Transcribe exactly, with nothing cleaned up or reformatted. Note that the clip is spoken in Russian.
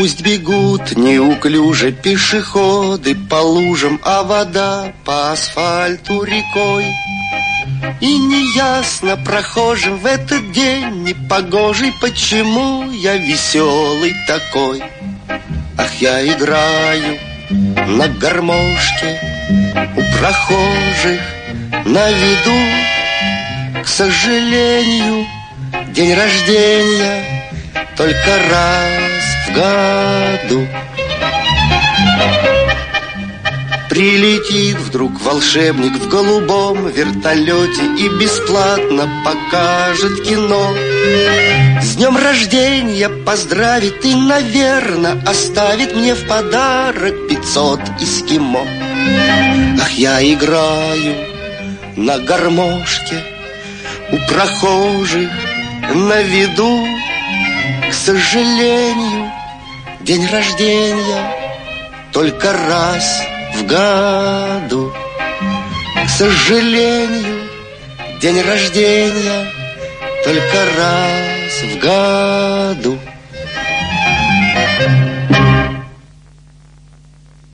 Пусть бегут неуклюже пешеходы по лужам, а вода по асфальту рекой. И неясно прохожим в этот день непогожий, почему я веселый такой. Ах, я играю на гармошке у прохожих на виду. К сожалению, день рождения только раз в году. Прилетит вдруг волшебник в голубом вертолете и бесплатно покажет кино. С днем рождения поздравит и, наверно, оставит мне в подарок пятьсот эскимо. Ах, я играю на гармошке у прохожих на виду. К сожалению, день рождения только раз в году. К сожалению, день рождения только раз в году.